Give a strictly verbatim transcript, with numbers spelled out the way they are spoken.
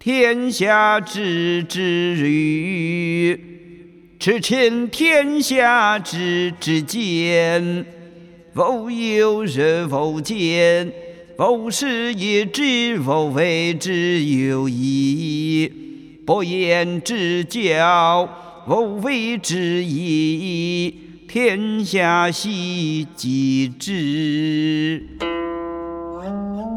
天下之至欲，持前天下之至简。否有人否见，否是也知，否为之有义。不言之教，否为之义。天下希及之。